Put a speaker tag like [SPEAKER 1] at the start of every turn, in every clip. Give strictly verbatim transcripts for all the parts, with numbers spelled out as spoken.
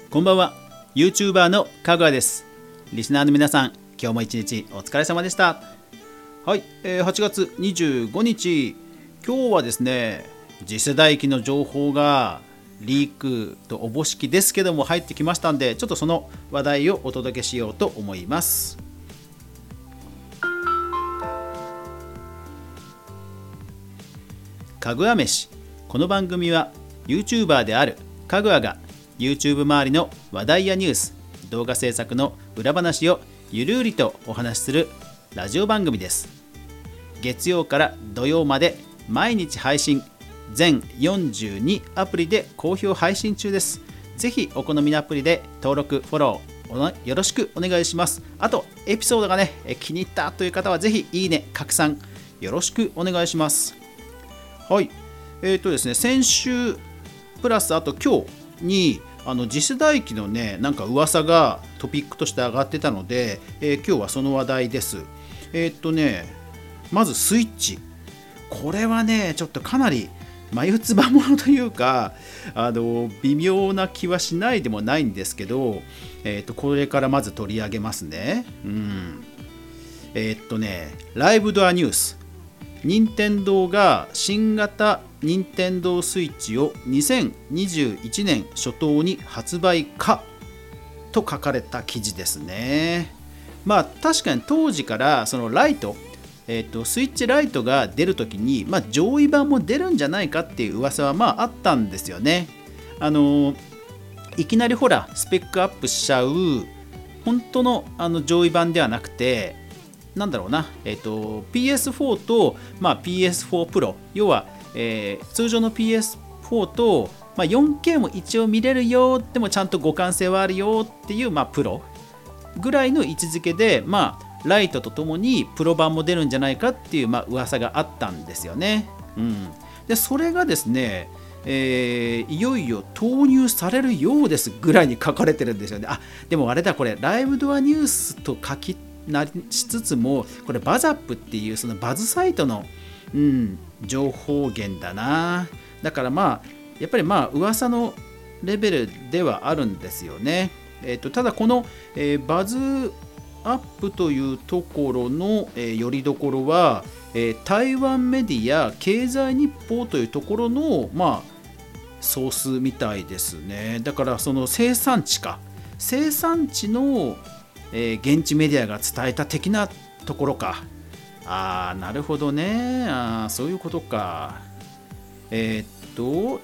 [SPEAKER 1] こんばんは、YouTuber のかぐわです。リスナーの皆さん、今日も一日お疲れ様でした。はい、えー、はちがつにじゅうごにち、今日はですね、次世代機の情報がリークとおぼしきですけども入ってきましたんで、ちょっとその話題をお届けしようと思います。かぐわ飯。この番組は YouTuber であるかぐわが YouTube 周りの話題やニュース、動画制作の裏話をゆるりとお話しするラジオ番組です。月曜から土曜まで毎日配信、全よんじゅうにアプリで好評配信中です。ぜひお好みのアプリで登録、フォローよろしくお願いします。あとエピソードがね気に入ったという方はぜひいいね、拡散よろしくお願いします。はい、えーとですね、先週プラスあと今日にあの次世代機のねなんか噂がトピックとして上がってたので、えー、今日はその話題です。えーとねまずスイッチ、これはねちょっとかなり眉唾ものというかあの微妙な気はしないでもないんですけど、えーとこれからまず取り上げますね。うんえーとねライブドアニュース、任天堂が新型任天堂スイッチをにせんにじゅういちねん初頭に発売かと書かれた記事ですね。まあ確かに当時からそのライト、えーと、スイッチライトが出るときに、まあ、上位版も出るんじゃないかっていう噂はまああったんですよね。あのいきなりほらスペックアップしちゃう本当の、あの上位版ではなくて、なんだろうな、えーと、ピーエスフォー と、まあ、ピーエスフォー Pro、要は、えー、通常の ピーエスフォー と、まあ、よんケー も一応見れるよ、でもちゃんと互換性はあるよっていう、まあ、プロぐらいの位置づけで、まあ、ライトとともにプロ版も出るんじゃないかっていう、まあ、噂があったんですよね。うん、でそれがですね、えー、いよいよ投入されるようですぐらいに書かれてるんですよね。あ、でもあれだ、これライブドアニュースと書きなしつつも、これバザップっていうそのバズサイトの、うん、情報源だな。だからまあやっぱりまあ噂のレベルではあるんですよね。えーと、ただこの、えー、バズアップというところの、えー、よりどころは、えー、台湾メディア経済日報というところのまあソースみたいですね。だからその生産地か生産地のえー、現地メディアが伝えた的なところか。あーなるほどね。あーそういうことか。えー、っと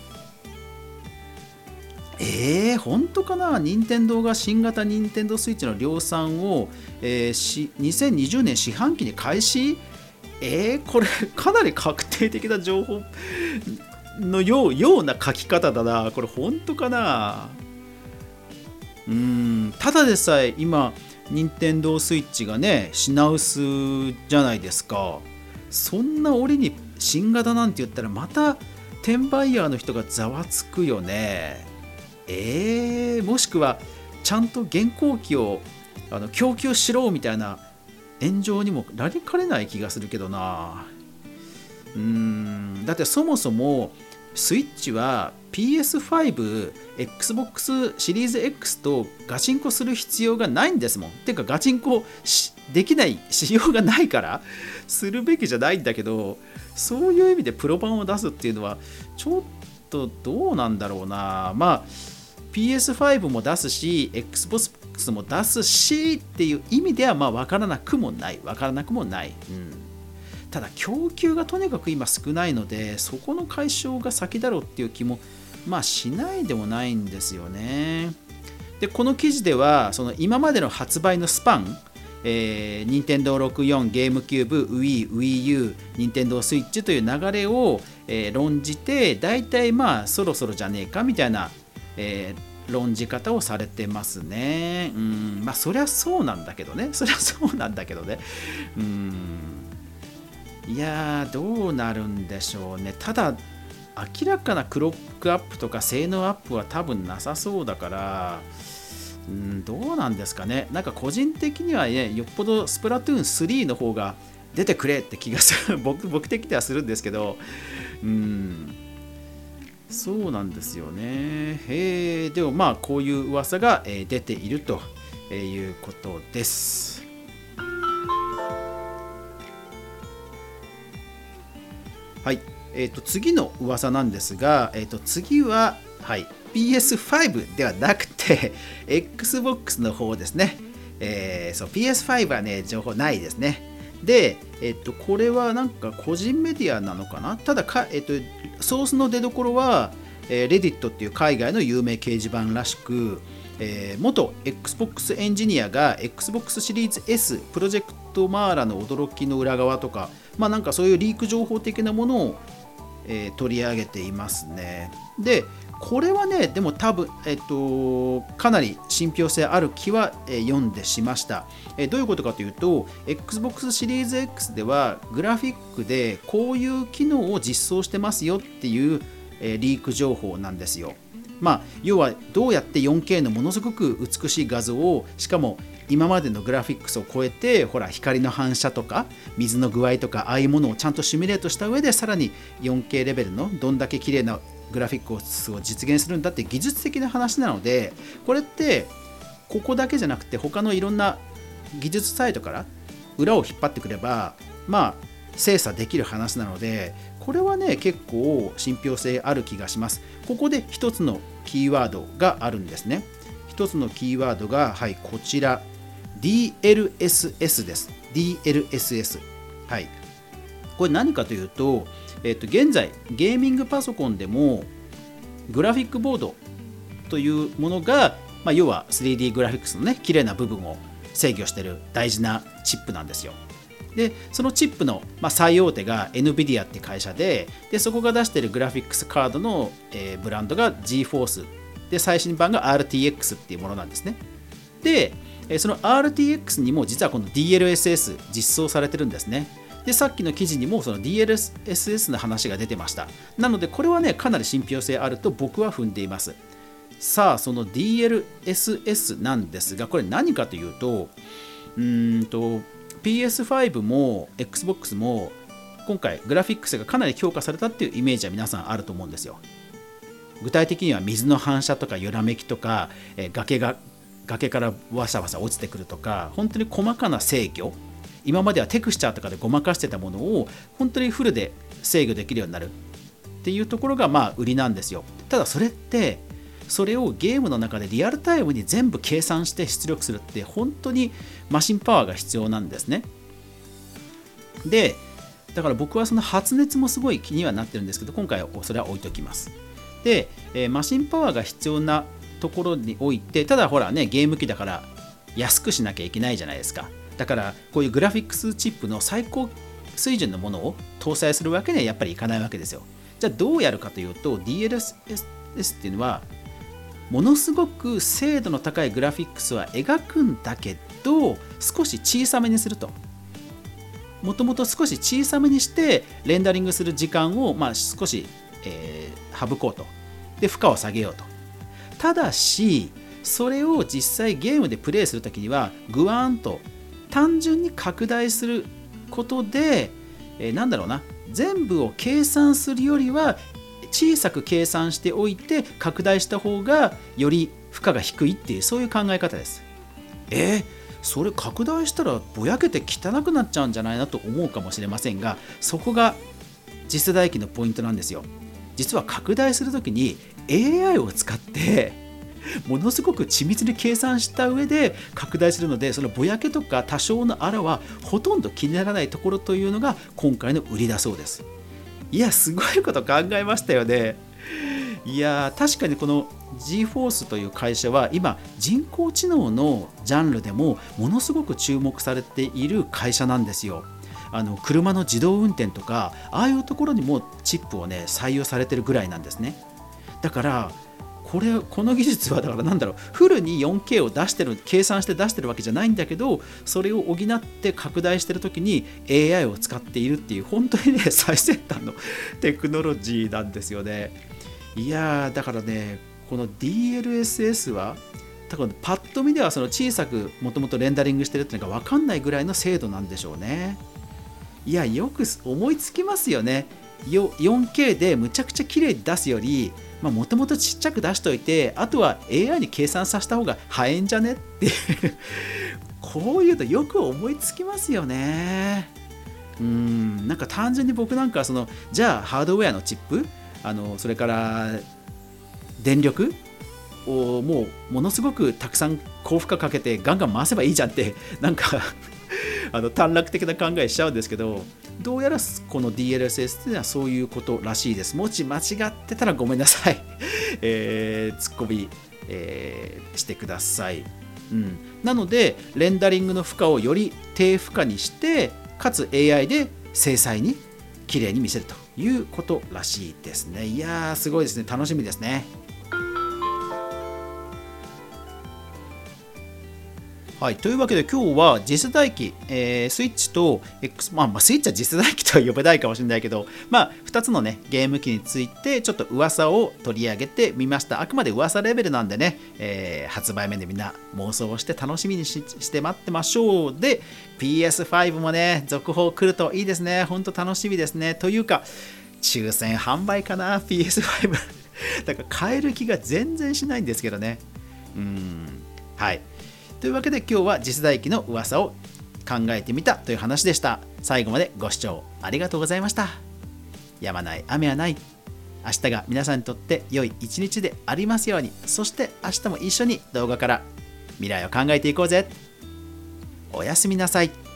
[SPEAKER 1] えー、本当かな。任天堂が新型任天堂スイッチの量産を、えー、しにせんにじゅうねん四半期に開始。えー、これかなり確定的な情報のよう、ような書き方だな。これ本当かな。うーんただでさえ今任天堂スイッチがね品薄じゃないですか。そんな折に新型なんて言ったらまた転売ヤーの人がざわつくよね。えー、もしくはちゃんと現行機をあの供給しろみたいな炎上にもなりかねない気がするけどな。うーんだってそもそもスイッチは ピーエスファイブ、Xbox シリーズ X とガチンコする必要がないんですもん。てかガチンコできない仕様がないからするべきじゃないんだけど、そういう意味でプロ版を出すっていうのはちょっとどうなんだろうな。まあ ピーエスファイブ も出すし Xbox も出すしっていう意味ではまあ分からなくもない分からなくもない、うんただ供給がとにかく今少ないので、そこの解消が先だろうっていう気もまあしないでもないんですよね。でこの記事ではその今までの発売のスパン、えー、Nintendo ろくじゅうよん、ゲームキューブ、Wii、Wii U、Nintendo Switch という流れを、えー、論じて、だいたいまあそろそろじゃねえかみたいな、えー、論じ方をされてますね。うんまあそりゃそうなんだけどねそりゃそうなんだけどねうんいやーどうなるんでしょうね。ただ明らかなクロックアップとか性能アップは多分なさそうだから、うん、どうなんですかね。なんか個人的にはねよっぽどスプラトゥーンスリーの方が出てくれって気がする僕僕的にはするんですけど、うんそうなんですよね。へえ、でもまあこういう噂が、えー出ているということです。はい、えー、と次の噂なんですが、えー、と次は、はい、ピーエスファイブ ではなくて Xbox の方ですね。えー、そう ピーエスファイブ はね情報ないですね。で、えっと、これはなんか個人メディアなのかな。ただか、えっと、ソースの出どころは、えー、Reddit っていう海外の有名掲示板らしく、えー、元 Xbox エンジニアが Xbox シリーズ S プロジェクトマーラの驚きの裏側とか、まあなんかそういうリーク情報的なものを、えー取り上げていますね。で、これはね、でも多分、えっと、かなり信憑性ある気は、えー読んでしました。えーどういうことかというと、Xbox シリーズ X ではグラフィックでこういう機能を実装してますよっていう、えーリーク情報なんですよ。まあ、要はどうやって よんケー のものすごく美しい画像を、しかも今までのグラフィックスを超えて、ほら光の反射とか水の具合とかああいうものをちゃんとシミュレートした上で、さらに よんケー レベルのどんだけ綺麗なグラフィックを実現するんだって技術的な話なので、これってここだけじゃなくて他のいろんな技術サイトから裏を引っ張ってくれば、まあ精査できる話なので、これはね結構信憑性ある気がします。ここで一つのキーワードがあるんですね。一つのキーワードが、はい、こちら ディーエルエスエス です。 ディーエルエスエス、 はい、これ何かというと、えっと、現在ゲーミングパソコンでもグラフィックボードというものが、まあ、要は スリーディー グラフィックスのね綺麗な部分を制御している大事なチップなんですよ。でそのチップの、まあ、最大手が エヌビディア って会社で、でそこが出しているグラフィックスカードの、えーブランドが ジーフォース で、最新版が アールティーエックス っていうものなんですね。でえーその アールティーエックス にも実はこの ディーエルエスエス 実装されてるんですね。でさっきの記事にもその ディーエルエスエス の話が出てました。なのでこれはねかなり信憑性あると僕は踏んでいます。さあその ディーエルエスエス なんですが、これ何かというと、うーんと ピーエスファイブ も Xbox も今回グラフィックスがかなり強化されたっていうイメージは皆さんあると思うんですよ。具体的には水の反射とか揺らめきとか、えー崖が崖からわさわさ落ちてくるとか、本当に細かな制御、今まではテクスチャーとかでごまかしてたものを本当にフルで制御できるようになるっていうところがまあ売りなんですよ。ただそれってそれをゲームの中でリアルタイムに全部計算して出力するって本当にマシンパワーが必要なんですね。でだから僕はその発熱もすごい気にはなってるんですけど、今回はそれは置いときます。で、えーマシンパワーが必要なところにおいて、ただほらねゲーム機だから安くしなきゃいけないじゃないですか。だからこういうグラフィックスチップの最高水準のものを搭載するわけにはやっぱりいかないわけですよ。じゃあどうやるかというと、 ディーエルエスエス っていうのはものすごく精度の高いグラフィックスは描くんだけど少し小さめにすると。もともと少し小さめにしてレンダリングする時間を、まあ、少し、えー省こうと。で負荷を下げようと。ただしそれを実際ゲームでプレイするときにはグワーンと単純に拡大することで、えーなんだろうな、全部を計算するよりは小さく計算しておいて拡大した方がより負荷が低いっていう、そういう考え方です。えー、それ拡大したらぼやけて汚くなっちゃうんじゃないなと思うかもしれませんが、そこが次世代機のポイントなんですよ。実は拡大するときに エーアイ を使ってものすごく緻密に計算した上で拡大するので、そのぼやけとか多少のあらはほとんど気にならないところというのが今回の売りだそうです。いやすごいこと考えましたよね。いや確かにこの ジーフォース という会社は今人工知能のジャンルでもものすごく注目されている会社なんですよ。あの車の自動運転とかああいうところにもチップをね採用されてるぐらいなんですね。だからこれこの技術はだからなんだろう、フルに よんケー を出してる計算して出してるわけじゃないんだけど、それを補って拡大してる時に エーアイ を使っているっていう本当にね最先端のテクノロジーなんですよね。いやーだからねこの ディーエルエスエス は多分パッと見ではその小さくもともとレンダリングしてるっていうのが分かんないぐらいの精度なんでしょうね。いやよく思いつきますよね。 よ よんケー でむちゃくちゃ綺麗に出すより、もともとちっちゃく出しといて、あとは エーアイ に計算させた方が早いんじゃねっていうこういうのよく思いつきますよね。うーんなんか単純に僕なんかそのじゃあハードウェアのチップ、あのそれから電力をもうものすごくたくさん高負荷かけてガンガン回せばいいじゃんってなんかあの短絡的な考えしちゃうんですけど、どうやらこの ディーエルエスエス っていうのはそういうことらしいです。もし間違ってたらごめんなさい、えー、ツッコミ、えー、してください。うん、なのでレンダリングの負荷をより低負荷にして、かつ エーアイ で精細に綺麗に見せるということらしいですね。いやーすごいですね。楽しみですね。はい、というわけで今日は次世代機、えー、スイッチと X、まあ、まあスイッチは次世代機とは呼べないかもしれないけど、まあ、ふたつのねゲーム機についてちょっと噂を取り上げてみました。あくまで噂レベルなんでね、えー、発売面でみんな妄想をして楽しみに し, して待ってましょう。で ピーエスファイブ もね続報来るといいですね。ほんと楽しみですね。というか抽選販売かな ピーエスファイブ だから買える気が全然しないんですけどね。うーんはいというわけで今日は次世代機の噂を考えてみたという話でした。最後までご視聴ありがとうございました。やまない雨はない。明日が皆さんにとって良い一日でありますように。そして明日も一緒に動画から未来を考えていこうぜ。おやすみなさい。